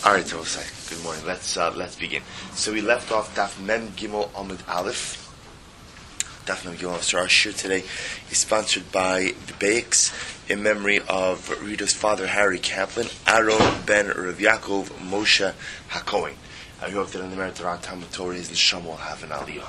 All right, Tosai. Good morning. Let's begin. So we left off Daf Mem Gimel Amud Aleph. Daf Mem Gimel Aleph. So our shir today is sponsored by the Bakes in memory of Rita's father Harry Kaplan, Aaron ben Rav Yaakov Moshe HaKohen. I hope that in the merit of our Talmud Torah his neshama will have an aliyah.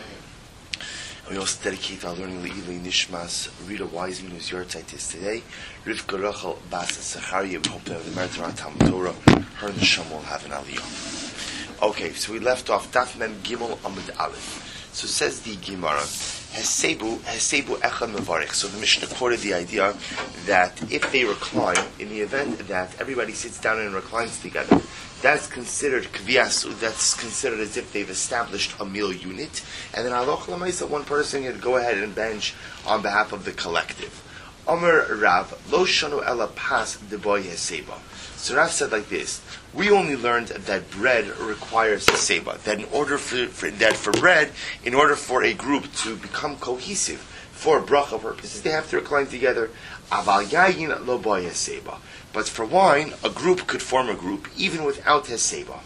We also dedicate our learning Le'ilei Nishmas Rita Wiseman, whose yahrzeit is today. Rivka Rachel Bas Zacharia. We hope that in the merit of our Talmud Torah, her neshama will have an aliyah. Okay, so we left off Daf Mem Gimel Amud Aleph. So says the Gemara, Hesebu Echad Mevarich. So the Mishnah quoted the idea that if they recline, in the event that everybody sits down and reclines together, that's considered kviyasu. That's considered as if they've established a meal unit. And then aloch lamaisa, one person can go ahead and bench on behalf of the collective. Omer Rav lo shanu ela pas deboy heseba. So Rav said like this: we only learned that bread requires heseba. That in order for bread, in order for a group to become cohesive for bracha purposes, they have to recline together. Aval yayin lo boy heseba. But for wine, a group could form a group even without heseba.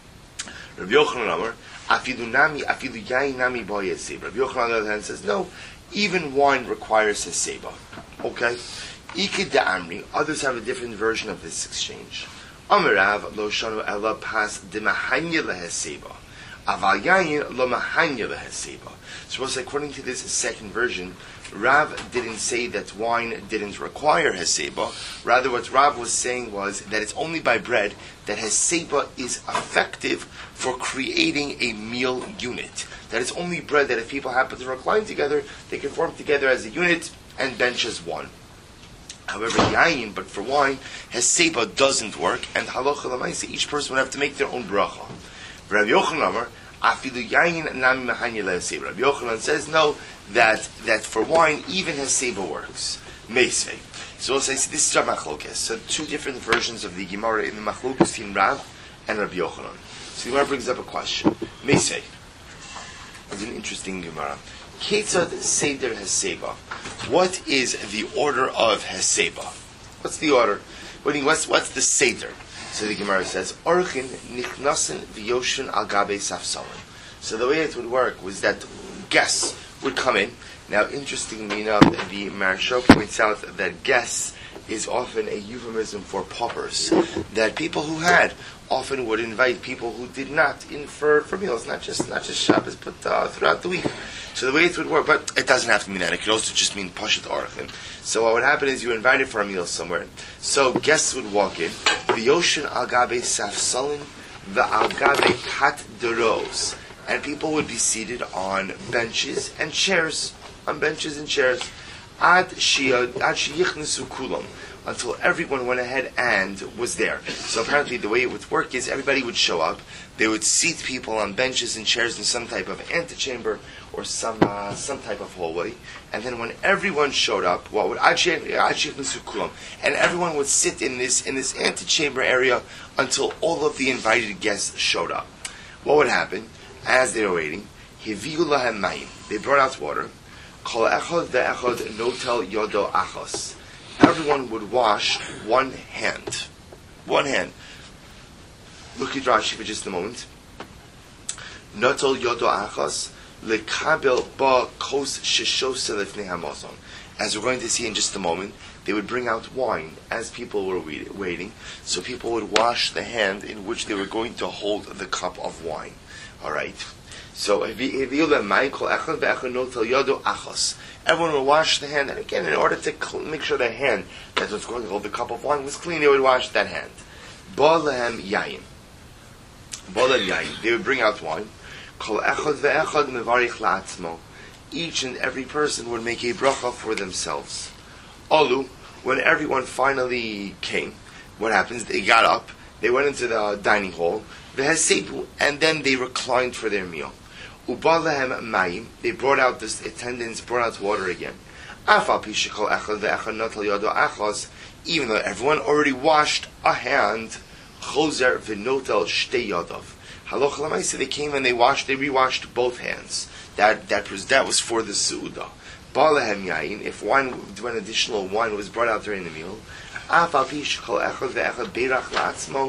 Rabbi Yochanan Amar, afilu yayin nami boy heseba. Rabbi Yochanan on the other hand says, no, even wine requires heseba. Okay? Ikid da'amri, others have a different version of this exchange. Amarav lo shanu ela pas demahanya leheseba. Aval yayin lo mahanya leheseba. So according to this second version, Rav didn't say that wine didn't require heseba. Rather, what Rav was saying was that it's only by bread that heseba is effective for creating a meal unit. That it's only bread that if people happen to recline together, they can form together as a unit and bench as one. However, yayin, but for wine, heseba doesn't work, and halacha l'maisa, each person would have to make their own bracha. Rabbi Yochanan Amar, afilu yayin nami mahanya leheseba. Rabbi Yochanan says no, that for wine even heseba works. Meisvei. So we'll say this is our machlokes. So two different versions of the Gemara in the machlokes between Rav and Rabbi Yochanan. So the Gemara brings up a question. Meisvei. It's an interesting Gemara. Ketzad seder heseba. What is the order of heseba? What's the order? What's the seder? So the Gemara says, Orchin nichnasen v'yoshin al gabe safsalim. So the way it would work was that guests would come in. Now, interestingly enough, the Maharsha points out that guests is often a euphemism for paupers. That people who had often would invite people who did not in for meals, not just Shabbos, but throughout the week. So the way it would work, but it doesn't have to mean that. It could also just mean Pashat Orchin. So what would happen is you were invited for a meal somewhere. So guests would walk in. V'yoshin al gabe safsalin v'al gabe kat deros. And people would be seated on benches and chairs. On benches and chairs. Ad sheyichnesu kulam. Until everyone went ahead and was there. So apparently the way it would work is everybody would show up. They would seat people on benches and chairs in some type of antechamber or some type of hallway. And then when everyone showed up, what would and everyone would sit in this antechamber area until all of the invited guests showed up. What would happen? As they were waiting, they brought out water. Everyone would wash one hand. One hand. Look at Rashi for just a moment. Notol yodo achos lekabel ba kos sheshos lefnei hamazon. As we're going to see in just a moment, they would bring out wine as people were waiting. So people would wash the hand in which they were going to hold the cup of wine. All right. So everyone will wash the hand, and again, in order to make sure the hand that was going to hold the cup of wine was clean, they would wash that hand. Ba'lehem yayin. They would bring out wine. Each and every person would make a bracha for themselves. Olu, when everyone finally came, what happens? They got up, they went into the dining hall, and then they reclined for their meal. Ubalehem mayim, they brought out this attendants, brought out water again. Even though everyone already washed a hand, chozer v'notel shtei yadav. Halacha l'maisa, they came and they rewashed both hands. That was for the suuda. Balehem yayin, if when additional wine was brought out during the meal,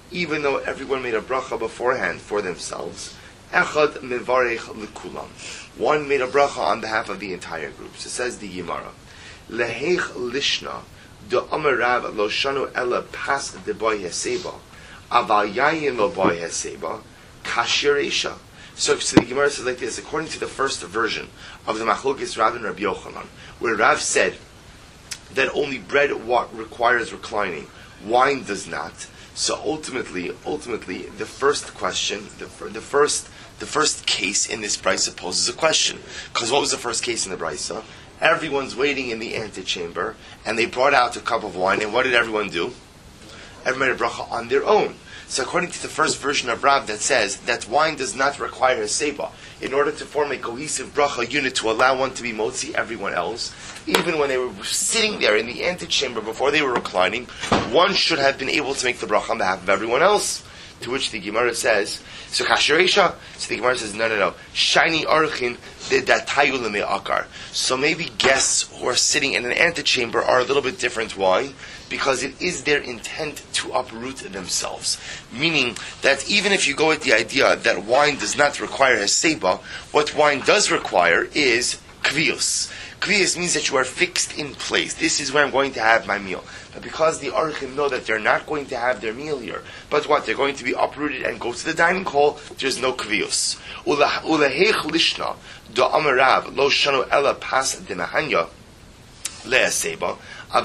even though everyone made a bracha beforehand for themselves. Echad mevarech lekulam. One made a bracha on behalf of the entire group. So says the Gemara, Leheich lishna do amarav lo shanu ela pas de boy heseba aval yayin lo boy heseba kashiresha. So the Gemara says like this, according to the first version of the Machlokes Rav and Rabbi Yochanan, where Rav said that only bread requires reclining, wine does not. So ultimately, the first question, the first case in this brisa poses a question. Because what was the first case in the brisa? Everyone's waiting in the antechamber, and they brought out a cup of wine, and what did everyone do? Everyone made a bracha on their own. So according to the first version of Rav that says that wine does not require a seba, in order to form a cohesive bracha unit to allow one to be motzi everyone else, even when they were sitting there in the antechamber before they were reclining, one should have been able to make the bracha on behalf of everyone else. To which the Gemara says, so kasheresha. So the Gemara says, no. Shiny archin de datayu leme'akar. So maybe guests who are sitting in an antechamber are a little bit different. Why? Because it is their intent to uproot themselves. Meaning that even if you go with the idea that wine does not require a seba, what wine does require is kvius. Kvius means that you are fixed in place. This is where I'm going to have my meal. But because the Archim know that they're not going to have their meal here, but what? They're going to be uprooted and go to the dining hall, there's no kvius. Ulehech lishna do amarav lo shanu ela pas de mahanya le'aseba. And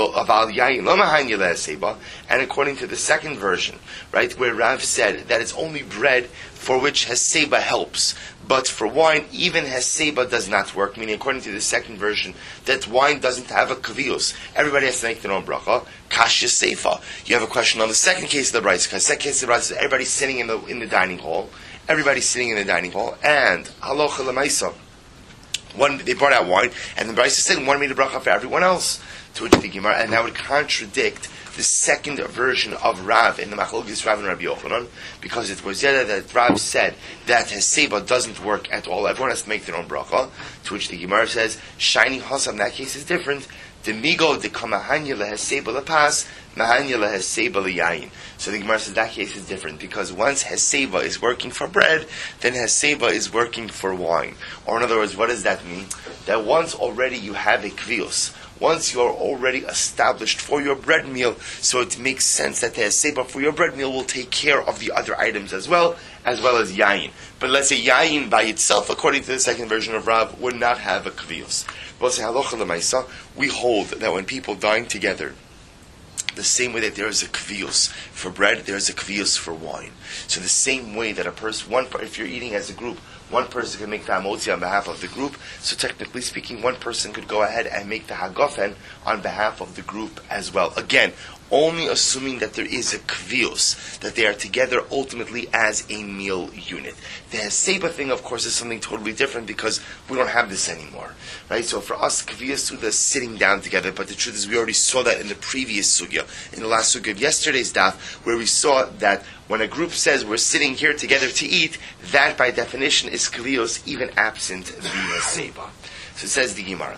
according to the second version, right, where Rav said that it's only bread for which Heseba helps, but for wine, even Heseba does not work, meaning according to the second version, that wine doesn't have a kavius. Everybody has to make their own bracha. Kashya Seifa. You have a question on the second case of the Brisa, because the second case of the Brisa is everybody's sitting in the dining hall. Everybody's sitting in the dining hall, and halacha l'maisa. One, they brought out wine, and the Brisa said one made a bracha for everyone else. To which the Gemara, and that would contradict the second version of Rav in the Machlokes Rav and Rabbi Yochanan, because it was yet that Rav said that Heseba doesn't work at all. Everyone has to make their own bracha. To which the Gemara says, shiny hasam, in that case is different. Demigo de kamahanya leheseba lepas, mahanya leheseba leyayin. So the Gemara says that case is different, because once Heseba is working for bread, then Heseba is working for wine. Or in other words, what does that mean? That once already you have a kvius, once you are already established for your bread meal, so it makes sense that the Heseba for your bread meal will take care of the other items as well as yayin. But let's say yayin by itself, according to the second version of Rav, would not have a kvius. But halacha l'maisa, we hold that when people dine together, the same way that there is a kvius for bread, there is a kvius for wine. So the same way that a person, if you're eating as a group, one person can make the hamotzi on behalf of the group. So technically speaking, one person could go ahead and make the hagofen on behalf of the group as well. Again, only assuming that there is a kvius, that they are together ultimately as a meal unit. The Heseba thing, of course, is something totally different because we don't have this anymore, right? So for us, kvius suda is sitting down together, but the truth is we already saw that in the previous sugya, in the last sugya of yesterday's daf, where we saw that when a group says we're sitting here together to eat, that by definition is kvius, even absent the Heseba. So it says the Gemara.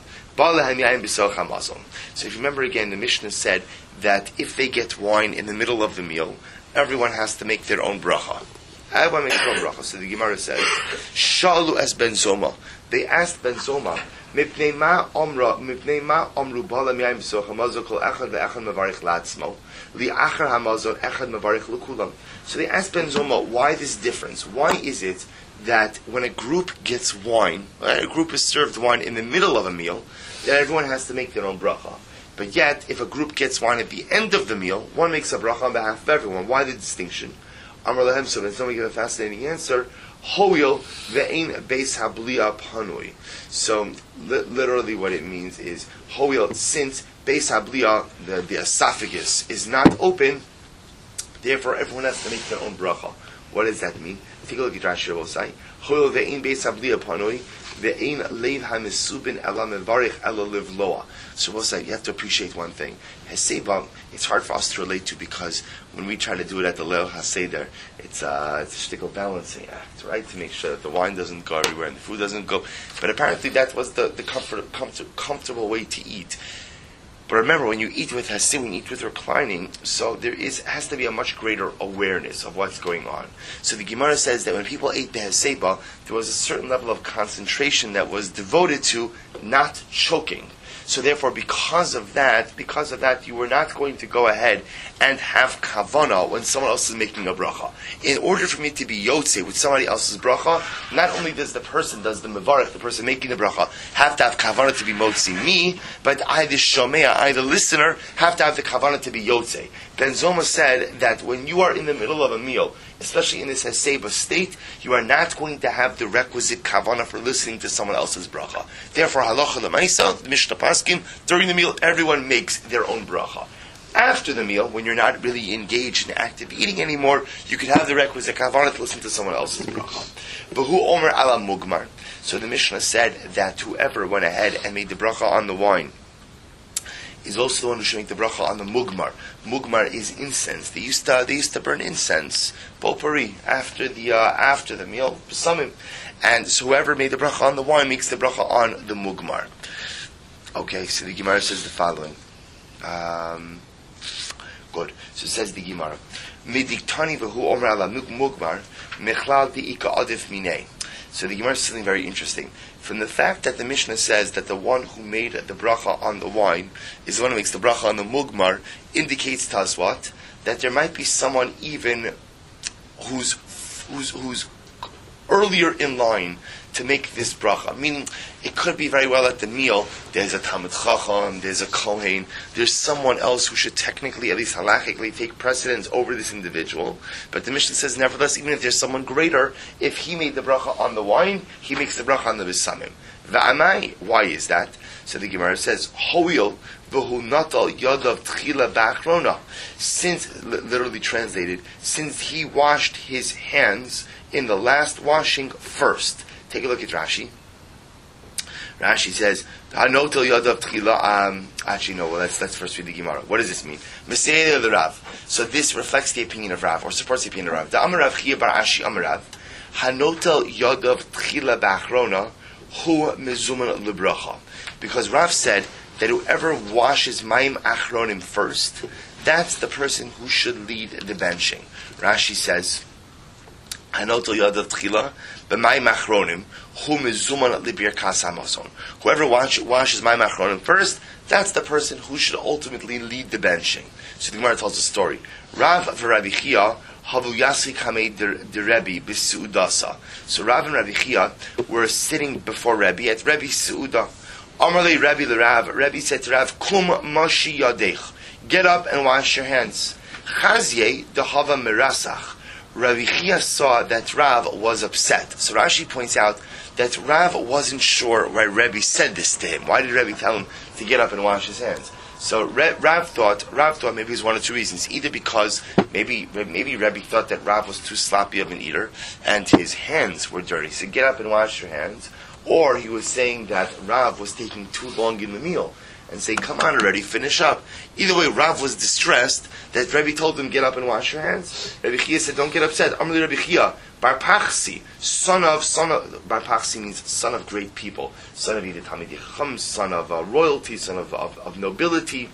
So if you remember again, the Mishnah said that if they get wine in the middle of the meal, everyone has to make their own bracha. Everyone makes their own bracha. So the Gemara says, Shalu es ben Zoma. They asked Ben Zoma, Mipnei ma omru bala miyayim b'soch hamazon kol echad ve'echad mevarich la'atzmo li'achar hamazon echad mevarich l'kulam. So they asked Ben Zoma, why this difference? Why is it that when a group gets wine, a group is served wine in the middle of a meal, that everyone has to make their own bracha? But yet, if a group gets wine at the end of the meal, one makes a bracha on behalf of everyone. Why the distinction? Amar lahem, so then somebody gave a fascinating answer. Hoil ve'ein beis hablia panui. So literally, what it means is hoil, since beis hablia, the esophagus, is not open, therefore everyone has to make their own bracha. What does that mean? Take a look at Rashi Rabosai. Hoil ve'ein beis hablia panui. Ve'ein leiv hamisubin ela mevarich ela livloa. So you have to appreciate one thing. Heseba, it's hard for us to relate to because when we try to do it at the Leil HaSeder, it's a shtickle balancing act, right? To make sure that the wine doesn't go everywhere and the food doesn't go. But apparently that was the comfortable way to eat. But remember, when you eat with hasim, when you eat with reclining, so has to be a much greater awareness of what's going on. So the Gemara says that when people ate beheseba, there was a certain level of concentration that was devoted to not choking. So therefore, because of that, you were not going to go ahead and have kavana when someone else is making a bracha. In order for me to be yotze with somebody else's bracha, not only does the mevarech, the person making the bracha, have to have kavana to be motzi me, but I, the shomea, I, the listener, have to have the kavana to be yotze. Ben Zoma said that when you are in the middle of a meal, especially in this heseba state, you are not going to have the requisite kavana for listening to someone else's bracha. Therefore, halacha l'maisa, the Mishnah Paskin, during the meal, everyone makes their own bracha. After the meal, when you're not really engaged in active eating anymore, you could have the requisite kavana to listen to someone else's bracha. B'hu omer ala mugmar. So the Mishnah said that whoever went ahead and made the bracha on the wine is also the one who should make the bracha on the mugmar. Mugmar is incense. They used to burn incense, potpourri, after the meal, psamim. And so whoever made the bracha on the wine makes the bracha on the mugmar. Okay, so the Gemara says the following. Good. So says the Gemara. Midiktani v'hu omer ala mugmar mechlal bi'ika adif minei. So the Gemara says something very interesting. From the fact that the Mishnah says that the one who made the bracha on the wine is the one who makes the bracha on the mugmar, indicates to us what? That there might be someone even who's earlier in line to make this bracha. Meaning, it could be very well at the meal, there's a Talmid Chacham, there's a Kohen, there's someone else who should technically, at least halachically, take precedence over this individual. But the Mishnah says, nevertheless, even if there's someone greater, if he made the bracha on the wine, he makes the bracha on the Bisamim. Va'amai, why is that? So the Gemara says, Hoil v'hu natal yadav tchila ba'achrona. Since, literally translated, since he washed his hands in the last washing first. Take a look at Rashi. Rashi says, "Hanotel yadav tchila." Actually, no. Well, let's first read the Gemara. What does this mean? Meseiah the Rav. So this reflects the opinion of Rav, or supports the opinion of Rav. The Amar Rav Chia bar Ashi Amar Rav. Hanotel yadav tchila ba'achrona hu mezuman lebracha. Because Rav said that whoever washes mayim achronim first, that's the person who should lead the benching. Rashi says, Hanotel yadav tchila b'mayim achronim hu mezuman libirkas hamazon. Whoever washes mayim achronim first, that's the person who should ultimately lead the benching. So the Gemara tells a story. Rav v'Rabbi Chia havu yasik hamei de Rebbe b'suudasa. So Rav and Rabbi Chia were sitting before Rebbe at Rebbe's suuda. Amarle Rebbe l'Rav. Rebbe said to Rav, Kum mashi yadech. Get up and wash your hands. Chazye dehava merasach. Rabbi Chia saw that Rav was upset. So Rashi points out that Rav wasn't sure why Rebbe said this to him. Why did Rebbe tell him to get up and wash his hands? So Rav thought maybe it's one of two reasons. Either because maybe Rebbe thought that Rav was too sloppy of an eater and his hands were dirty. So get up and wash your hands. Or he was saying that Rav was taking too long in the meal and saying, come on already, finish up. Either way, Rav was distressed that Rebbe told him, get up and wash your hands. Rebbe Chia said, don't get upset. Amrli Rebbe Chia, Bar Pachsi, Bar Pachsi means son of great people, son of Yidit Hamid Chum, son of royalty, son of nobility.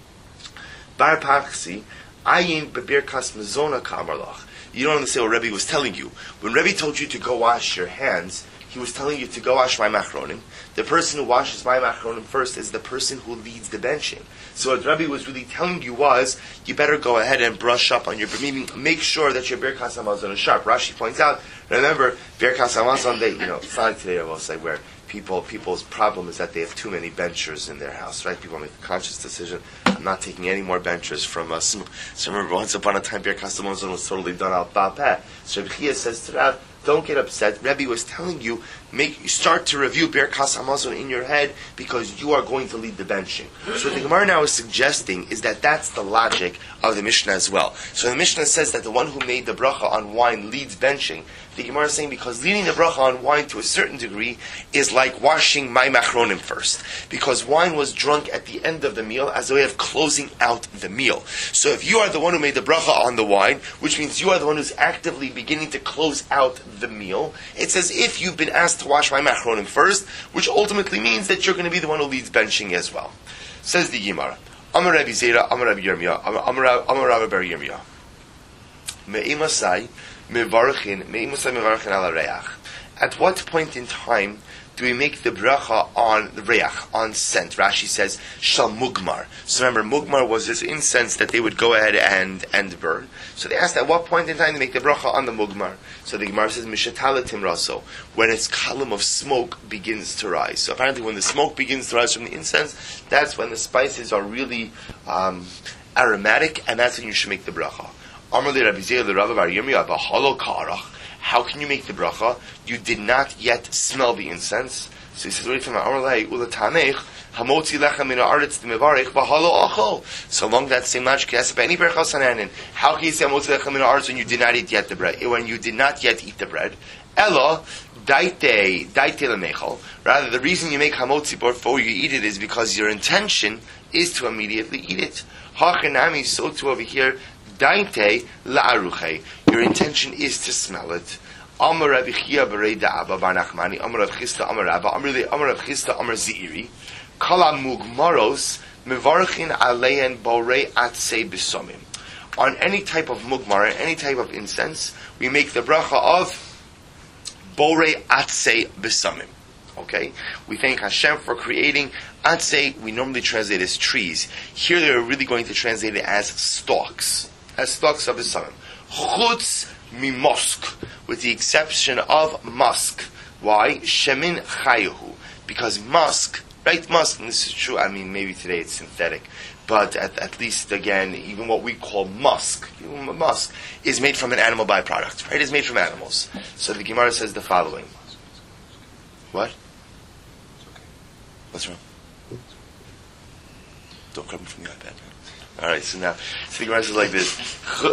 Bar Pachsi, Ayin Bebirkas Mezona Kamarlach. You don't understand what Rebbe was telling you. When Rebbe told you to go wash your hands, he was telling you to go wash my machronim. The person who washes my machronim first is the person who leads the benching. So what Rabbi was really telling you was, you better go ahead and brush up on your, meaning make sure that your Birkas Hamazon is sharp. Rashi points out, remember, Birkas Hamazon, it's not like today, I will say, where people's problem is that they have too many benchers in their house, right? People make a conscious decision, I'm not taking any more benchers from us. So remember, once upon a time, Birkas Hamazon was totally done out ba'peh. So Rabbi Chia says to Rav, don't get upset. Rebbe was telling you, start to review Birkas Hamazon in your head because you are going to lead the benching. So what the Gemara now is suggesting is that that's the logic of the Mishnah as well. So the Mishnah says that the one who made the bracha on wine leads benching. The Gemara is saying because leading the bracha on wine to a certain degree is like washing my machronim first. Because wine was drunk at the end of the meal as a way of closing out the meal. So if you are the one who made the bracha on the wine, which means you are the one who's actively beginning to close out the meal, it's as if you've been asked to wash my machronim first, which ultimately means that you're going to be the one who leads benching as well. Says the Gemara. Amar Rabbi Zera, Amar Rabbi Yirmiyah, Amar Rabbi Bar Yirmiyah. Me'imasai mevarachin ala reach. At what point in time do we make the bracha on the reach, on scent? Rashi says, shal mugmar. So remember, mugmar was this incense that they would go ahead and burn. So they asked at what point in time to make the bracha on the mugmar. So the Gemara says, mishatalatim raso, when its column of smoke begins to rise. So apparently when the smoke begins to rise from the incense, that's when the spices are really aromatic, and that's when you should make the bracha. Amar li Rabbi Zera li Rabbi Bar Yirmiyah b'halo ka'arach. How can you make the bracha? You did not yet smell the incense. So he says, what are you talking about? Amar lei ulatanech hamotzi lechem min haaretz d'mevarich b'halo achol. So along that same logic, yes, any bracha sananin. How can you say hamotzi lechem min haaretz when you did not eat yet the bread? When you did not yet eat the bread? Ella daite lemechol. Rather, the reason you make hamotzi before you eat it is because your intention is to immediately eat it. Hachanami, so too over here. Dainte la'aruche. Your intention is to smell it. Amar Rabbi Chia b'rei da'aba bar Nachmani. Amar Rav Chisda Amar Rabba. Amar Rav Chisda Amar Zeiri. Kala mugmaros mevarchin alein borei atzei b'somim. On any type of mugmar, any type of incense, we make the bracha of borei atzei b'somim. Okay, we thank Hashem for creating atzei. We normally translate as trees. Here they are really going to translate it as stalks. As stalks of Besamim. Chutz mimosk, with the exception of musk. Why? Shemin chayuhu. Because musk, right? Musk, and this is true, I mean, maybe today it's synthetic, but at least, again, even what we call musk is made from an animal byproduct, right? It's made from animals. So the Gemara says the following. What? What's wrong? Don't grab me from the iPad. Alright, so the Gemara says like this.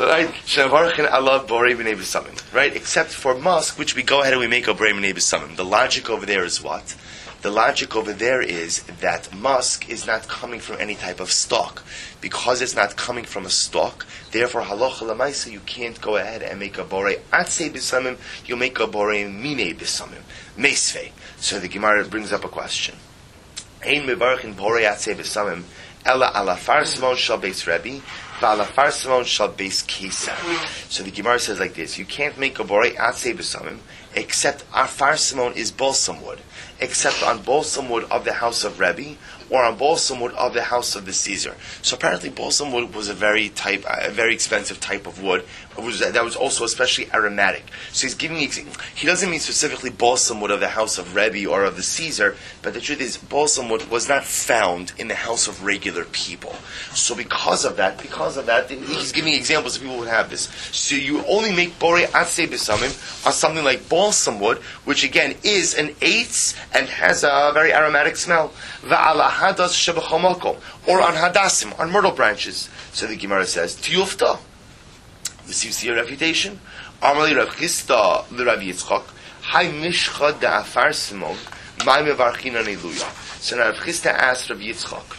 Right? Except for musk, which we go ahead and we make a borei b'nei b'samim. The logic over there is what? The logic over there is that musk is not coming from any type of stalk. Because it's not coming from a stalk, therefore halacha l'maisa, you can't go ahead and make a borei atzei b'samim, you make a borei minei b'samim. Meisvei. So the Gemara brings up a question. Ein mevarchin borei atzei b'samim ela ala farsimon shal beis Rebbe, v'ala farsimon shal beis Kesar. So the Gemara says like this: you can't make a borei atzei b'samim except our farsimon is balsam wood, except on balsam wood of the house of Rebbe or on balsam wood of the house of the Caesar. So apparently balsam wood was a very expensive type of wood. That was also especially aromatic. So he's giving, he doesn't mean specifically balsam wood of the house of Rebbe or of the Caesar, but the truth is balsam wood was not found in the house of regular people. So because of that, he's giving examples of people who would have this. So you only make borei atzei b'samim on something like balsam wood, which again is an eitz and has a very aromatic smell. Va'ala hadas shebechomalkom, or on hadassim, on myrtle branches. So the Gemara says, Tiyufta. This you see a refutation. Amali Rav Chisda l'Rav Yitzchak, Hai mishcha da'afar simon, mai mevarchin aneluya. So now Rav Chisda asked Rav Yitzchak,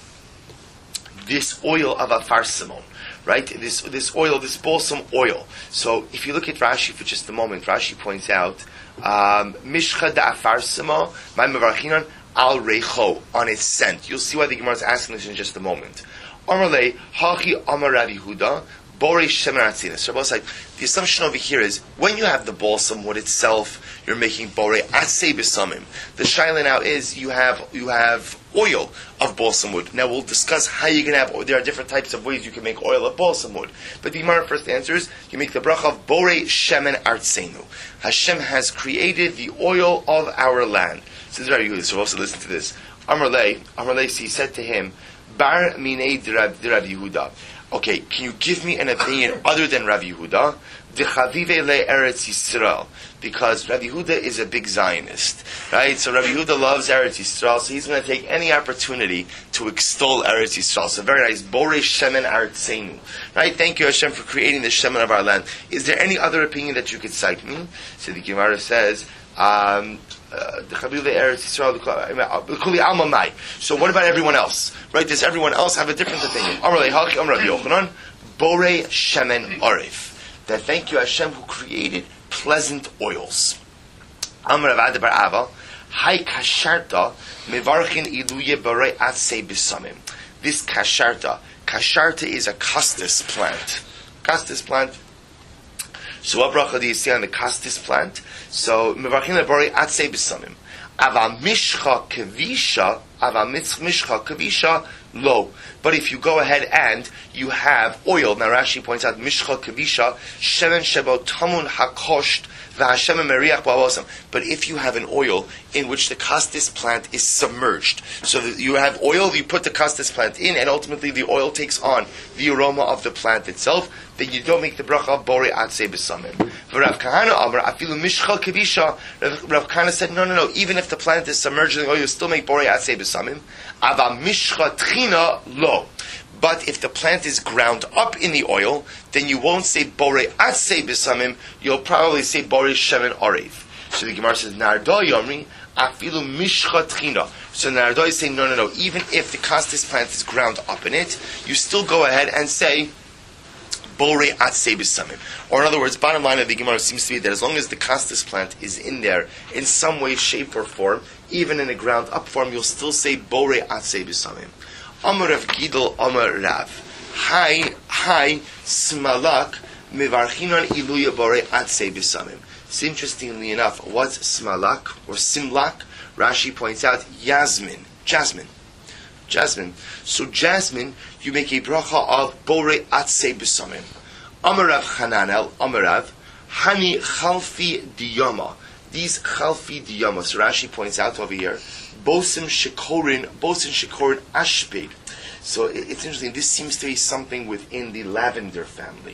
this oil of afar simon, right? This oil, this balsam oil. So if you look at Rashi for just a moment, Rashi points out, mishcha da'afar simon, mai mevarchin al reicho, on its scent. You'll see why the Gemara is asking this in just a moment. Amarle, hachi amar Rav Yehuda, borei shemen atzinis. So like, the assumption over here is, when you have the balsam wood itself, you're making borei atzei b'samim. The shaila now is, you have oil of balsam wood. Now we'll discuss how you can have, there are different types of ways you can make oil of balsam wood. But the Gemara first answer is, you make the bracha of borei shemen artzeinu. Hashem has created the oil of our land. So this is very good, so also listen to this. Amarle, he said to him, bar minei Rav Yehuda. Okay, can you give me an opinion other than Rav Yehuda? Dechavive le Eretz Yisrael, because Rav Yehuda is a big Zionist, right? So Rav Yehuda loves Eretz Yisrael, so he's going to take any opportunity to extol Eretz Yisrael. So very nice, Borei Shemen Artzeinu, right? Thank you Hashem for creating the Shemen of our land. Is there any other opinion that you could cite me? So the Gemara says, so what about everyone else? Right? Does everyone else have a different opinion? Borei shemen arif. That thank you Hashem who created pleasant oils. Amar Rav Ada bar Ava, Hai kasharta mevarchin iluye borei atzei b'samim. this kasharta. Kasharta is a castus plant. Castus plant. So what bracha do you see on the castus plant? So mevarchin lebori atzei b'samim. Ava mishcha kavisha lo. But if you go ahead and you have oil, now Rashi points out mishcha kavisha shemen shebo tamun hakosht v'hashem meriach ba'avosam. But if you have an oil in which the castus plant is submerged, so that you have oil, you put the castus plant in, and ultimately the oil takes on the aroma of the plant itself, then you don't make the bracha borei atzei b'samim. Rav Kahana Amar afilu mishcha kavisha. Rav Kahana said, no. Even if the plant is submerged in the oil, you still make borei atzei b'samim. Ava mishcha tchina lo. But if the plant is ground up in the oil, then you won't say borei atzei b'samim. You'll probably say borei shemen arev. So the Gemara says Nardo Yomri afilu mishcha tchina. So Nardo is saying no. Even if the castus plant is ground up in it, you still go ahead and say borei atzei b'samim. Or in other words, bottom line of the Gemara seems to be that as long as the castus plant is in there in some way, shape, or form, even in a ground up form, you'll still say borei atzei b'samim. Amar Rav Gidol Amar Rav. Hi smalak mevarchinon iluya borei atzei b'samim. So interestingly enough, what's smalak or simlak? Rashi points out jasmine. So jasmine, you make a bracha of borei atzei b'samim. Amarav Chananel, Amarav, Hani Chalfi Diyama. These Chalfi Diyama, so Rashi points out over here, Bosim Shekorin Ashped. So it's interesting, this seems to be something within the lavender family.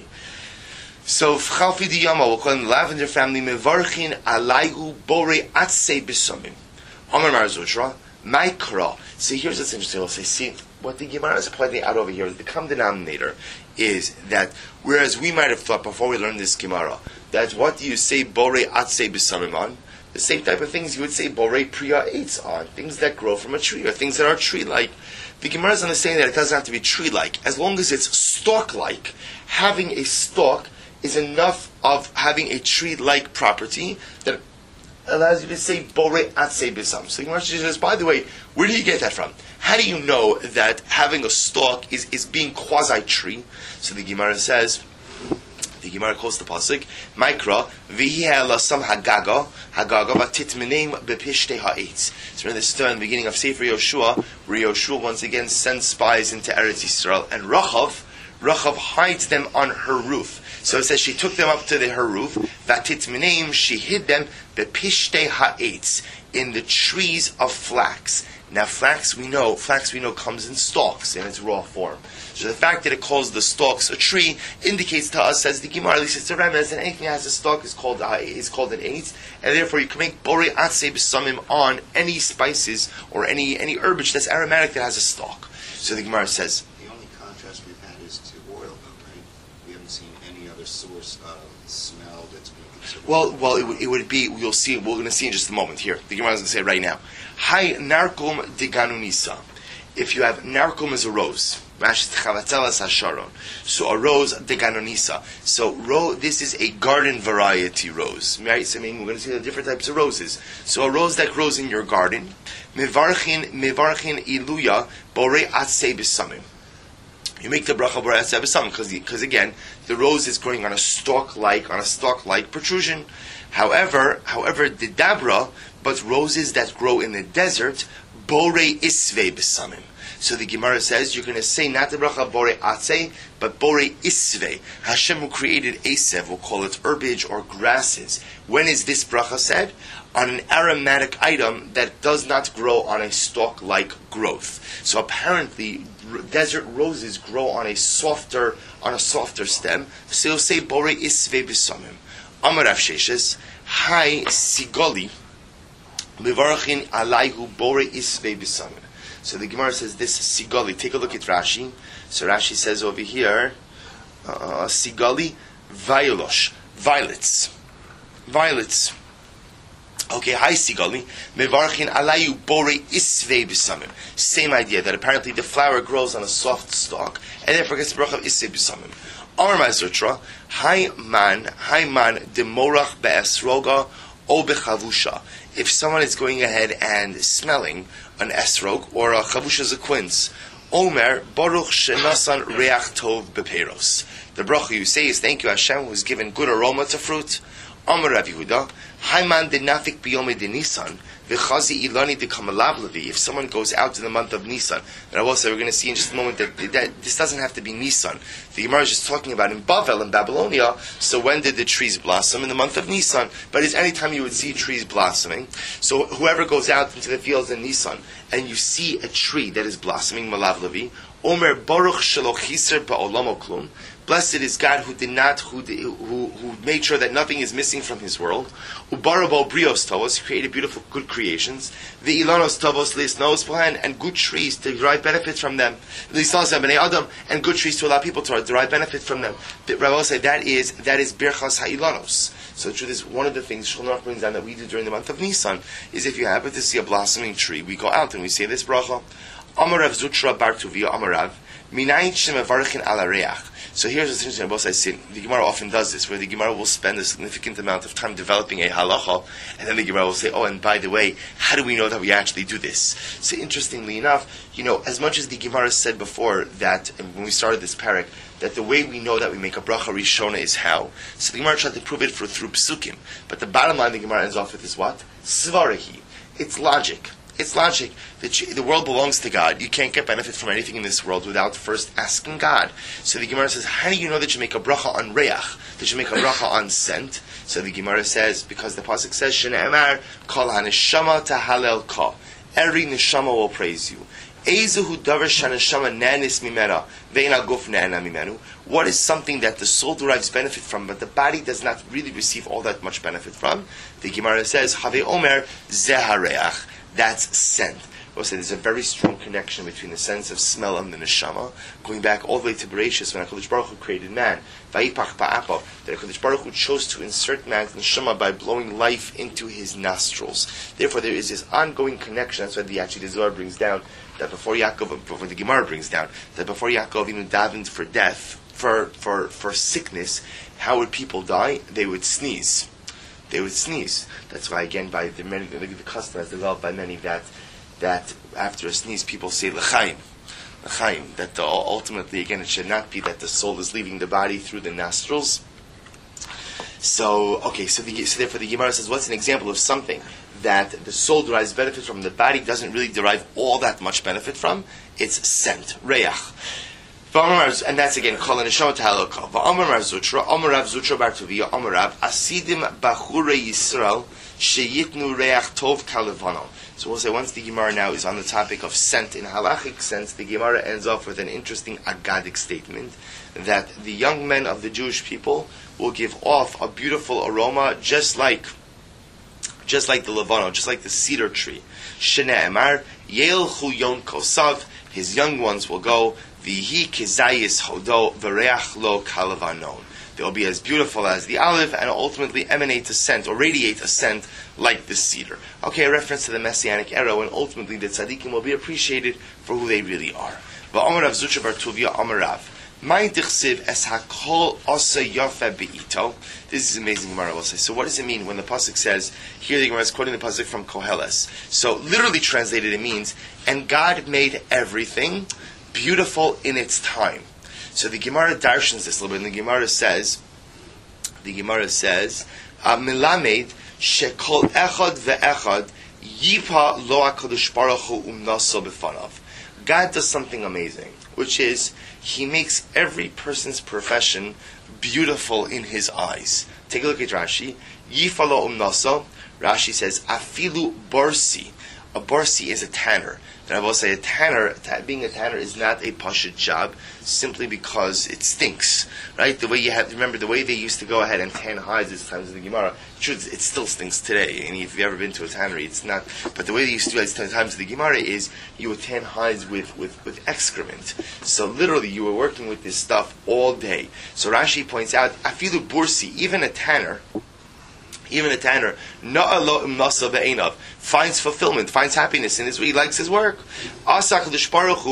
So Chalfi Diyama, we'll call it the lavender family, Mevarchin Alayhu Borei Atzei b'samim. Amar Marzutra, Maikra. So here's what's interesting. We'll say, see, what the Gemara is pointing out over here, the common denominator, is that whereas we might have thought before we learned this Gemara, that what do you say borei atzei b'samim on? The same type of things you would say borei priya eitz on, things that grow from a tree, or things that are tree-like. The Gemara is understanding that it doesn't have to be tree-like. As long as it's stalk-like, having a stalk is enough of having a tree-like property that allows you to say borei atzei b'samim. So the Gemara says, by the way, where do you get that from? How do you know that having a stalk is being quasi-tree? So the Gemara says, the Gemara calls the pasuk, Maikra, v'hi ha'elasam hagaga v'titmenem b'pishtei ha'etz. So in the story in the beginning of Sefer Yoshua, where Yoshua once again sends spies into Eretz Yisrael, and Rachav hides them on her roof. So it says she took them up to her roof, v'titmenem, she hid them b'pishtei ha'etz, in the trees of flax. Now, flax we know comes in stalks in its raw form. So the fact that it calls the stalks a tree indicates to us, says the Gemara, at least it's a remez, that anything that has a stalk is called an eitz, and therefore you can make borei atzei b'samim on any spices or any herbage that's aromatic that has a stalk. So the Gemara says, the only contrast we've had is to oil, though, right? We haven't seen any other source of smell that's being considered. Well, it would be. We're going to see in just a moment here. The Gemara is going to say it right now. Hi narkum de ganunisa. If you have narkum as a rose, so a rose de ganunisa. So this is a garden variety rose, right? So I mean, we're going to see the different types of roses. So a rose that grows in your garden, mevarchin iluya borei atzei b'samim. You make the bracha borei atzei b'samim because again, the rose is growing on a stalk-like protrusion. However, the dabra, but roses that grow in the desert, borei isvei b'samim. So the Gemara says you're going to say not the bracha borei atzei, but borei isvei. Hashem who created Esev will call it herbage or grasses. When is this bracha said? On an aromatic item that does not grow on a stalk-like growth. So apparently, desert roses grow on a softer stem. So you'll say borei isvei b'samim. Amar Rav Sheshes, Hai sigoli mevarchin alayhu borei isvei b'samim. So the Gemara says this sigoli. Take a look at Rashi. So Rashi says over here, sigoli violos, violets. Okay, hi sigoli mevarchin alayhu borei isvei b'samim. Same idea that apparently the flower grows on a soft stalk and therefore gets the bracha of isvei b'samim. Amar Mazutra, Hai man demorach be'esroga o bechavusha. If someone is going ahead and smelling an esrog or a chavusha is a quince, Omer Baruch Shenasan Reach Tov Beperos. The bracha you say is thank you Hashem who has given good aroma to fruit. Omer Rav Yehuda Haiman de Nafik Biyome de Nisan V'chazi Ilani de Kamalablavi. If someone goes out in the month of Nisan, and I will say we're going to see in just a moment that this doesn't have to be Nisan. The Gemara is just talking about in Bavel in Babylonia. So when did the trees blossom? In the month of Nisan. But it's any time you would see trees blossoming. So whoever goes out into the fields in Nisan and you see a tree that is blossoming, Malavlavi, Omer Baruch Shelo Chiser Ba'olamo Klum. Blessed is God who did not, who made sure that nothing is missing from His world. Ubarabo brios tovos, created beautiful, good creations. The ilanos tovos lisnos pohan, and good trees to derive benefit from them. Lisnos bnei adam, and good trees to allow people to derive benefit from them. Rabbi said that is birchas ha'ilanos. So the truth is, one of the things Shulchan Aruch brings down that we do during the month of Nisan is if you happen to see a blossoming tree, we go out and we say this bracha. Amarav Zutra Bar Tuvia Amarav Minayin Shemevarchin Ala Reach. So here's the thing both sides say. The Gemara often does this, where the Gemara will spend a significant amount of time developing a halacha, and then the Gemara will say, oh, and by the way, how do we know that we actually do this? So interestingly enough, as much as the Gemara said before that, and when we started this parak, that the way we know that we make a bracha rishona is how. So the Gemara tried to prove it through psukim. But the bottom line the Gemara ends off with is what? Svarahi. It's logic. It's logic. The world belongs to God. You can't get benefit from anything in this world without first asking God. So the Gemara says, how do you know that you make a bracha on reach? That you make a bracha on scent? So the Gemara says, because the pasuk says, Shne'emar kol haneshama tahalel ka. Every neshama will praise you. Ezehu davar shaneshama nanis mimena ve'ina guf ne'ena mimenu. What is something that the soul derives benefit from, but the body does not really receive all that much benefit from? The Gemara says, Have omer zehareach. That's scent. We'll say there's a very strong connection between the sense of smell and the neshama, going back all the way to Bereshis when HaKadosh Baruch Hu created man. Vayipach ba'apav, that HaKadosh Baruch Hu chose to insert man's neshama by blowing life into his nostrils. Therefore, there is this ongoing connection. That's why the Zohar brings down that before the Gemara brings down that before Yaakov even davened for death, for sickness, how would people die? They would sneeze. They would sneeze. That's why, again, by the custom has developed by many that after a sneeze, people say l'chaim. L'chaim. That ultimately, again, it should not be that the soul is leaving the body through the nostrils. So therefore the Gemara says, what's an example of something that the soul derives benefit from, the body doesn't really derive all that much benefit from? It's scent, reach. And that's again Kol Neshama Tahalokah. V'Amar Rav Zutra, Amar Rav Zutra Bar Tuvia, Amar Rav Asidim Bachure Yisrael Sheyitnu Reach Tov Kalevano. So we'll say once the Gemara now is on the topic of scent in halachic sense, the Gemara ends off with an interesting agadic statement that the young men of the Jewish people will give off a beautiful aroma, just like the Levano, just like the cedar tree. Shne'emar Yelchu Yon Kosav, his young ones will go. Vihi kizayis hodo v'reach lo kalavanon. They will be as beautiful as the olive and ultimately emanate a scent or radiate a scent like the cedar. Okay, a reference to the Messianic era when ultimately the tzaddikim will be appreciated for who they really are. V'amar Rav Zutra Bar Tuvia Amar Rav. Mai dichsiv es hakol osa yafe beito. This is amazing Gemara will say. So what does it mean when the pasuk says, here the Gemara is quoting the pasuk from Koheles. So literally translated it means, and God made everything beautiful in its time. So the Gemara darshans this a little bit, and the Gemara says, Milamed shekol echad ve'echad yipa lo HaKadosh Baruch Hu umnaso b'fanav. God does something amazing, which is He makes every person's profession beautiful in His eyes. Take a look at Rashi. Yipa lo umnaso. Rashi says afilu borsi. A borsi is a tanner. And I will say being a tanner is not a pashut job simply because it stinks, right? The way the way they used to go ahead and tan hides at times in the Gemara, it still stinks today. And if you've ever been to a tannery, it's not. But the way they used to do it at times in the Gemara is you would tan hides with excrement. So literally you were working with this stuff all day. So Rashi points out, afilu bursi, even a tanner, na'alo imnasa ve'enav. finds fulfillment, finds happiness in his way, he likes his work. So here's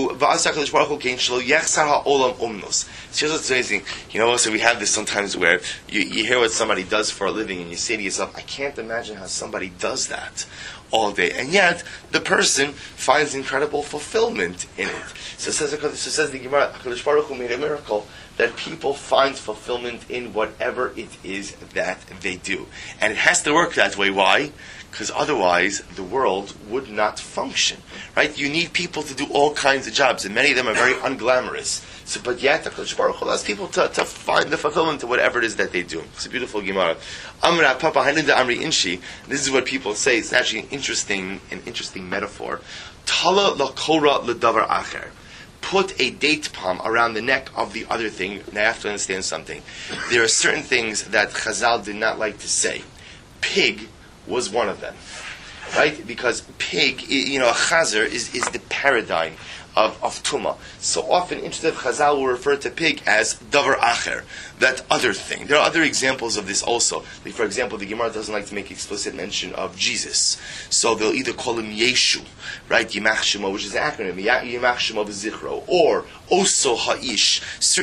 what's amazing. So we have this sometimes where you hear what somebody does for a living and you say to yourself, I can't imagine how somebody does that all day. And yet, the person finds incredible fulfillment in it. So says the Gemara, HaKadosh Baruch Hu made a miracle that people find fulfillment in whatever it is that they do. And it has to work that way. Why? Because otherwise the world would not function. Right? You need people to do all kinds of jobs, and many of them are very unglamorous. So, but yet, HaKadosh Baruch Hu allows people to find the fulfillment to whatever it is that they do. It's a beautiful Gemara. Amra Papa Haninda Amri Inshi. This is what people say. It's actually an interesting metaphor. Tala lakora ledavar acher. Put a date palm around the neck of the other thing. Now you have to understand something. There are certain things that Chazal did not like to say. Pig was one of them, right? Because pig, a chazer is the paradigm of Tumah. So often, interested Chazal will refer to pig as davar acher, that other thing. There are other examples of this also. Like, for example, the Gemara doesn't like to make explicit mention of Jesus. So they'll either call him Yeshu, right? Yimach Shemo, which is an acronym, Yimach Shemo v'zichro, or Oso Ha'ish.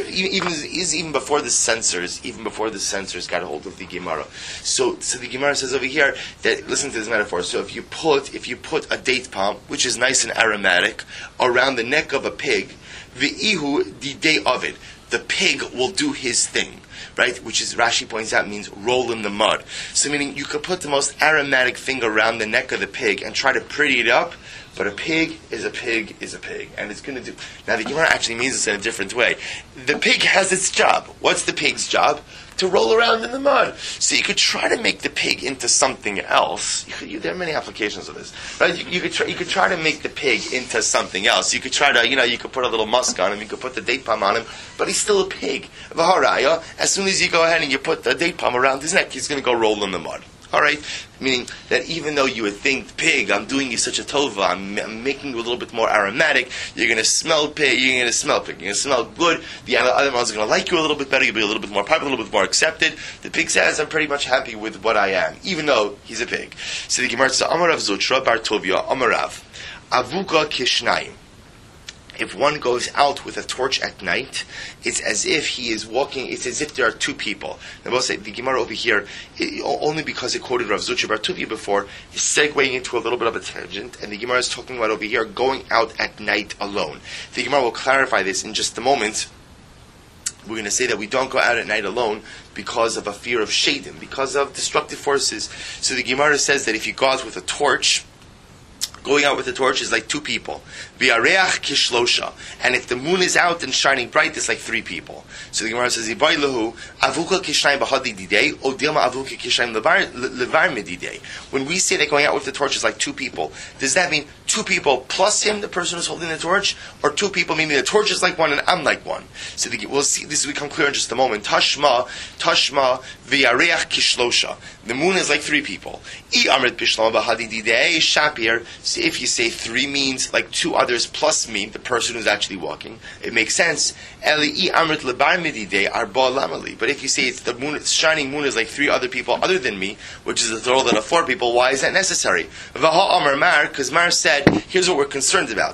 Even before the censors got a hold of the Gemara. So the Gemara says over here that, listen to this metaphor. So if you put a date palm, which is nice and aromatic, around the neck of a pig, the ihu the day of it, the pig will do his thing, right? Which is, Rashi points out, means roll in the mud. So meaning you could put the most aromatic thing around the neck of the pig and try to pretty it up, but a pig is a pig is a pig, and it's going to do. Now the Gemara actually means this in a different way. The pig has its job. What's the pig's job? To roll around in the mud. So you could try to make the pig into something else. There are many applications of this, right? You could try to make the pig into something else. You could try to, you could put a little musk on him. You could put the date palm on him, but he's still a pig. V'haraya, as soon as you go ahead and you put the date palm around his neck, he's going to go roll in the mud. All right, meaning that even though you would think, pig, I'm doing you such a tova, I'm making you a little bit more aromatic, you're going to smell pig, you're going to smell good, the other animals are going to like you a little bit better, you'll be a little bit more popular, a little bit more accepted. The pig says, I'm pretty much happy with what I am, even though he's a pig. So the Gemara says, Amarav Zotra Bar Tovia, Amarav, Avuka Kishnayim. If one goes out with a torch at night, it's as if he is walking, it's as if there are two people. Now we'll say, the Gemara over here, only because it quoted Rav Zucha Bar Tuvia before, is segueing into a little bit of a tangent, and the Gemara is talking about over here, going out at night alone. The Gemara will clarify this in just a moment. We're going to say that we don't go out at night alone because of a fear of shadim, because of destructive forces. So the Gemara says that if you go out with a torch, going out with a torch is like two people. V'areach kishlosha. And if the moon is out and shining bright, it's like three people. So the Gemara says, Ibai lehu, avuka kishnayim bahadi didei, o dilma avuka kishnayim levar medidei. When we say that going out with the torch is like two people, does that mean two people plus him, the person who's holding the torch, or two people, meaning the torch is like one and I'm like one? So we'll see, this will become clear in just a moment. Tashma, v'areach kishlosha. The moon is like three people. I amrit pishlama bahadi didei, shapir. So if you say three means like two others plus me, the person who's actually walking, it makes sense. Eli I amrit lebar mididei arba lamali. But if you say it's the moon, it's shining moon is like three other people other than me, which is a total of four people, why is that necessary? V'ha amar Mar, because Mar said, here's what we're concerned about.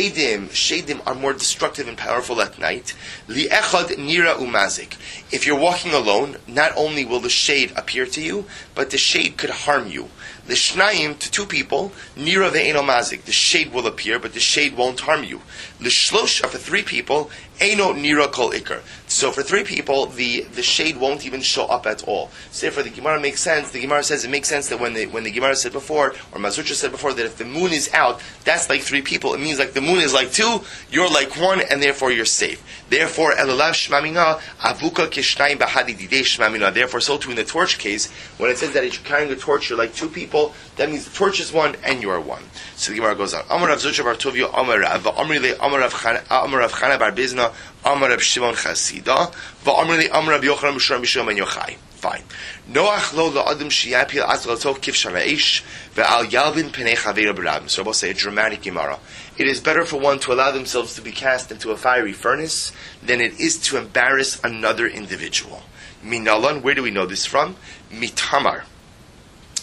Shadim are more destructive and powerful at night. Li echad nira umazik. If you're walking alone, not only will the shade appear to you, but the shade could harm you. The shnayim, to two people, nira ve'eno mazik. The shade will appear, but the shade won't harm you. The shlosh, for three people, eno nira kol ikar. So for three people, the shade won't even show up at all. So therefore the Gemara makes sense. The Gemara says it makes sense that when the Gemara said before, or Mazutra said before, that if the moon is out, that's like three people. It means like the moon is like two, you're like one, and therefore you're safe. Therefore, elalav shmamina, avuka kishnayim bahadi didei shmamina. Therefore, so too in the torch case, when it says that if you're carrying a torch, you're like two people, that means the torch is one, and you are one. So the Gemara goes on. Amar Rav Zucha Bar Tovia, Amar Rav, Amri le Amar Rav Chana Bar Bizna, Amar Rav Shimon Chasida, Amar le Amar Rav Yochanan Mishra Mishra Ben Yochai. Fine. Noach lo la'adam sheyapil azlato kif shamaish ve'al yalvin penei chaveira b'rabim. So we'll say a dramatic Gemara. It is better for one to allow themselves to be cast into a fiery furnace than it is to embarrass another individual. Minalan, where do we know this from? Mitamar.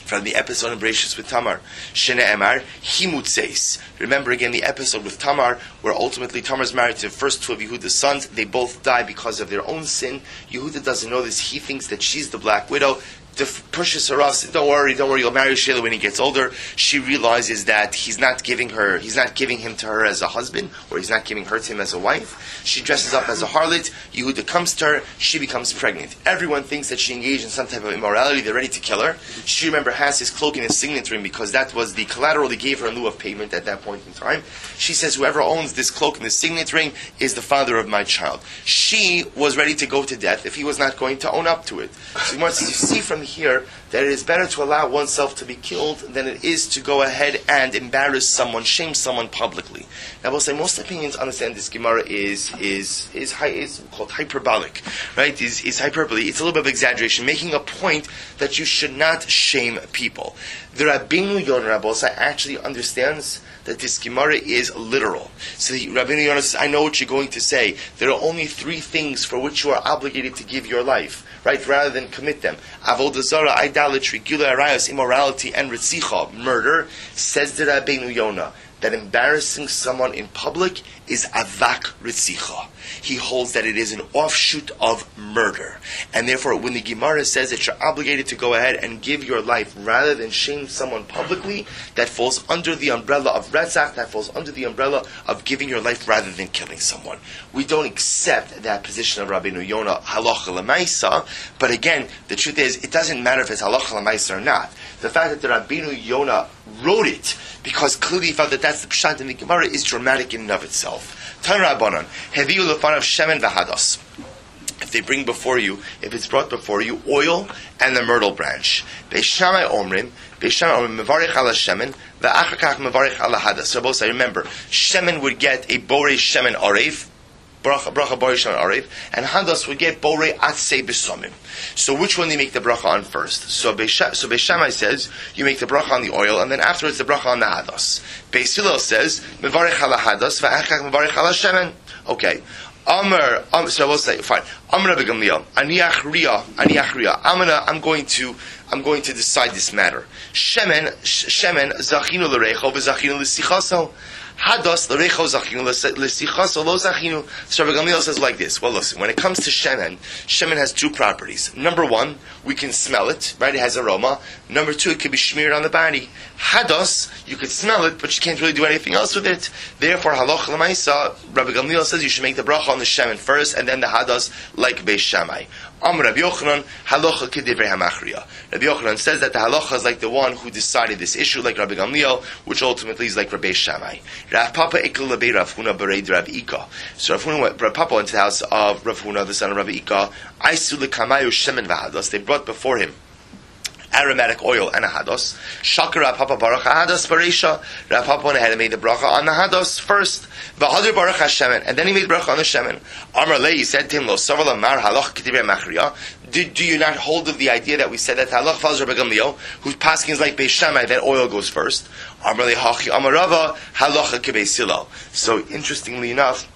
from the episode in Bereshis with Tamar. Shene Emar, Himutzeis. Remember again the episode with Tamar, where ultimately Tamar is married to the first two of Yehuda's sons. They both die because of their own sin. Yehuda doesn't know this. He thinks that she's the black widow. Pushes her off. Don't worry, you'll marry Sheila when he gets older. She realizes that he's not giving him to her as a husband, or he's not giving her to him as a wife. She dresses up as a harlot. Yehuda comes to her. She becomes pregnant. Everyone thinks that she engaged in some type of immorality. They're ready to kill her. She, remember, has his cloak and his signet ring because that was the collateral they gave her in lieu of payment at that point in time. She says, whoever owns this cloak and this signet ring is the father of my child. She was ready to go to death if he was not going to own up to it. So you see from here that it is better to allow oneself to be killed than it is to go ahead and embarrass someone, shame someone publicly. Now, we'll say most opinions understand this Gemara is called hyperbolic, right? Is hyperbole. It's a little bit of exaggeration, making a point that you should not shame people. The Rabbeinu Yonah Rabosai actually understands that this Gemara is literal. So Rabbeinu Yonah says, I know what you're going to say. There are only three things for which you are obligated to give your life, right, rather than commit them. Avodah zarah, idolatry, gilui arayos, immorality, and ritzicha, murder. Says the Rabbeinu Yonah that embarrassing someone in public is avak ritzicha. He holds that it is an offshoot of murder. And therefore, when the Gemara says that you're obligated to go ahead and give your life rather than shame someone publicly, that falls under the umbrella of retzach, that falls under the umbrella of giving your life rather than killing someone. We don't accept that position of Rabbeinu Yonah, halacha l'maisa, but again, the truth is, it doesn't matter if it's halacha l'maisa or not. The fact that the Rabbeinu Yonah wrote it, because clearly he felt that that's the pshat in the Gemara, is dramatic in and of itself. Tan Rabbanan, heviu lefanav shemen v'hados. If they bring before you, if it's brought before you, oil and the myrtle branch. Beis Shammai omrim, mevarich ala shemen, v'achar kach mevarich ala hadas. So both say, remember, shemen would get a borei shemen arev, bracha borei shemen arev, and hadas would get borei atzei besomim. So which one do you make the bracha on first? So Beis Shammai says, you make the bracha on the oil, and then afterwards the bracha on the hadas. Beis Hillel says, mevarich ala hadas, v'achar kach mevarich ala shemen. Okay. So I will say, fine. Amar Rabbi Gamliel, ani achriya. I'm going to decide this matter. Shemen, zachinu l'reicho, v'zachinu l'sichaso. Hados l'reicho zachinu l'sichaso lo zachinu. So Rabbi Gamliel says like this. Well, listen. When it comes to shemen has two properties. Number one, we can smell it, right? It has aroma. Number two, it can be smeared on the body. Hados, you could smell it, but you can't really do anything else with it. Therefore, halacha l'maisa, Rabbi Gamliel says you should make the bracha on the shemen first, and then the hados, like Beis Shammai. Rabbi Yochanan, halacha k'divrei hamachriya. Rabbi Yochanan says that the halacha is like the one who decided this issue, like Rabbi Gamliel, which ultimately is like Rabbi Shammai. Rav Papa ekal lebei Rav Huna bereid Rav Ika. So Rav Papa went to the house of Rav Huna, the son of Rav Ika. Aisu lekamayu shemen v'hados. They brought before him aromatic oil and a hados. Shakar Rav Papa baruch hados bareisha. Rav Papa went ahead and made the bracha on the hados first. V'hadir baruch hashemen, and then he made the bracha on the shemen. Amar lei, he said to him, lo savar lamar halach k'divrei machriya. Do you not hold of the idea that we said that halach follows Rabbi Gamliel, whose paskin is like Beis Shammai, that oil goes first? Amar lei hachi amar Rava halacha k'Beis Hillel. So interestingly enough,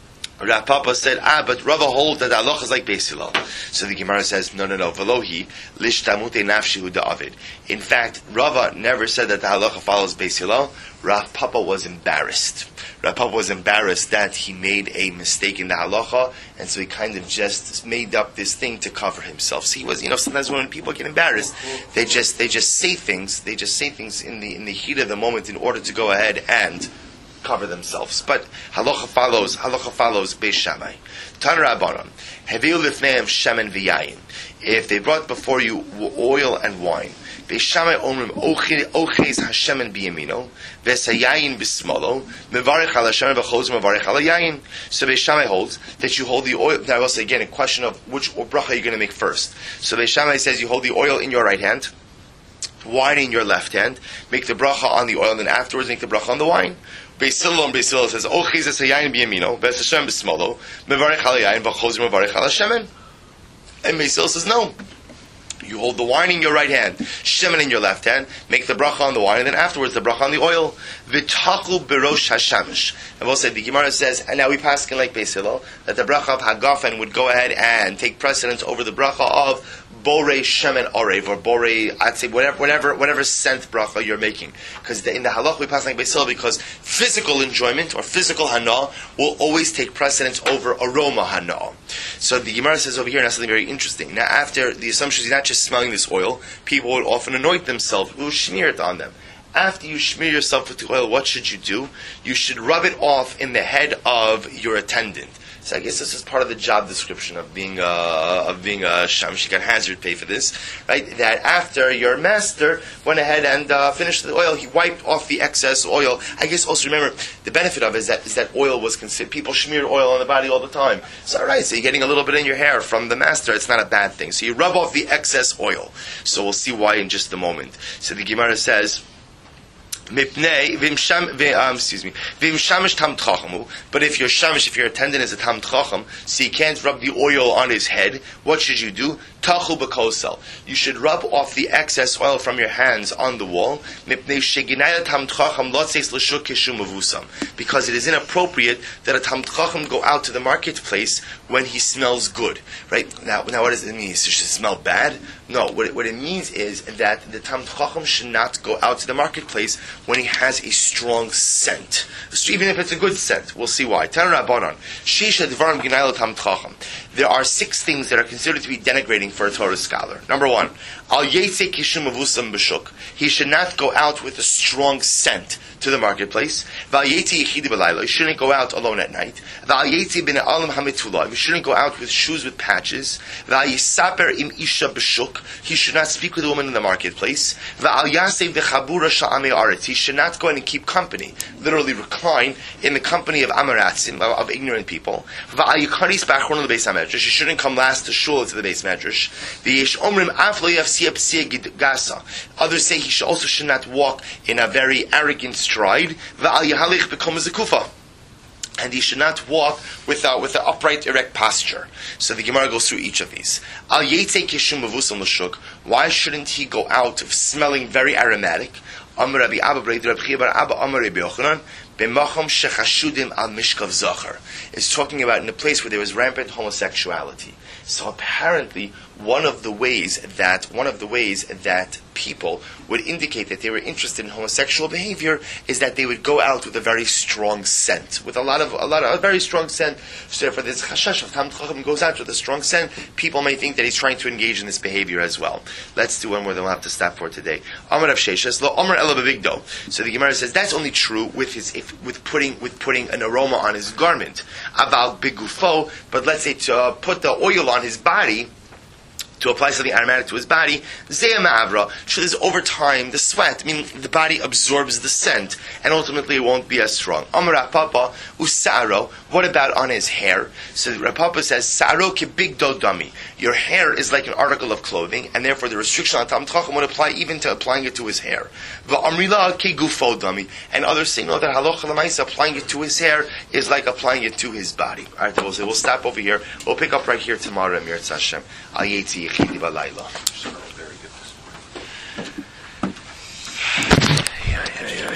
Rav Papa said, but Rava holds that halacha is like Beis Hillel. So the Gemara says, no, velohi lishtamute nafshihu da'avid. In fact, Rava never said that the halacha follows Beis Hillel. Rav Papa was embarrassed. Rav Papa was embarrassed that he made a mistake in the halacha, and so he kind of just made up this thing to cover himself. So he was, sometimes when people get embarrassed, they just say things in the heat of the moment in order to go ahead and cover themselves. But halacha follows Beis Shammai. Tan Rabbanan, heviu lifneim shemen v'yayin. If they brought before you oil and wine, Beis Shammai omrim oches hashemen biyamino, v'esayayin b'smolo, mevarich ala shemen v'choz mevarich ala yayin. So Beis Shammai holds that you hold the oil. Now I will say again, a question of which bracha you're going to make first. So Beis Shammai says you hold the oil in your right hand, wine in your left hand, make the bracha on the oil, and then afterwards make the bracha on the wine. Beis Hillel says, "O chizes hayayin biyamino, ves Hashem b'smolo, mevarich al yayin, v'chozim mevarich al shemen." And Beis Hillel says, "No, You hold the wine in your right hand, shemen in your left hand, make the bracha on the wine, and then afterwards the bracha on the oil. V'tachu berosh hashamish. And we'll say, the Gemara says, and now we pass in like Beis Hillel, that the bracha of Hagafen would go ahead and take precedence over the bracha of Borei Shemen Orev, or Borei, I'd say whatever scent bracha you're making. Because in the halach we pass like Beis Hillel, because physical enjoyment or physical hana will always take precedence over aroma hana. So the Gemara says over here, now something very interesting. Now after the assumption is not just smelling this oil, people would often anoint themselves, will smear it on them. After you smear yourself with the oil, what should you do? You should rub it off in the head of your attendant. So I guess this is part of the job description of being a shamish. You got hazard pay for this, right? That after your master went ahead and finished the oil, he wiped off the excess oil. I guess also remember the benefit of it is that oil was considered. People smeared oil on the body all the time. So all right, so you're getting a little bit in your hair from the master. It's not a bad thing. So you rub off the excess oil. So we'll see why in just a moment. So the Gemara says, but if your shamish, if your attendant is a tam tchacham, so you can't rub the oil on his head, what should you do? Tachu b'kosel. You should rub off the excess oil from your hands on the wall, because it is inappropriate that a tam tchacham go out to the marketplace when he smells good. Right? Now what does it mean? It should smell bad? No, what it means is that the tam tchacham should not go out to the marketplace when he has a strong scent. So even if it's a good scent, we'll see why. There are 6 things that are considered to be denigrating for a Torah scholar. Number 1, he should not go out with a strong scent to the marketplace. He shouldn't go out alone at night. He shouldn't go out with shoes with patches. He should not speak with a woman in the marketplace. He should not go in and keep company, literally recline in the company of Amaratzim, of ignorant people. He shouldn't come last to shul to the base medrash. Others say he also should not walk in a very arrogant stride. And he should not walk with an upright, erect posture. So the Gemara goes through each of these. Why shouldn't he go out smelling very aromatic? It's talking about in a place where there was rampant homosexuality. So apparently, one of the ways that people would indicate that they were interested in homosexual behavior is that they would go out with a very strong scent, with a very strong scent. So therefore, this chashash of tam tchacham goes out with a strong scent. People may think that he's trying to engage in this behavior as well. Let's do one more, then we'll have to stop for today. Amar Rav Sheshes lo Amar ela b'bigdo. So the Gemara says that's only true with putting an aroma on his garment. Aval bigufo, but let's say to put the oil on his body, to apply something aromatic to his body, Zeya Ma'avra, should over time, the sweat, meaning the body absorbs the scent, and ultimately it won't be as strong. Amar Rapapa, Usaro, what about on his hair? So Rapapa says, Saro ki big dodami. Your hair is like an article of clothing, and therefore the restriction on Tam Tchacham would apply even to applying it to his hair. Va'amrila ki gufo dami. And others say, no, that halacha l'maisa, applying it to his hair is like applying it to his body. Alright, we'll stop over here. We'll pick up right here tomorrow, Mir Tzashem. Al Yetzi Yechidi Balayla. Very good this morning.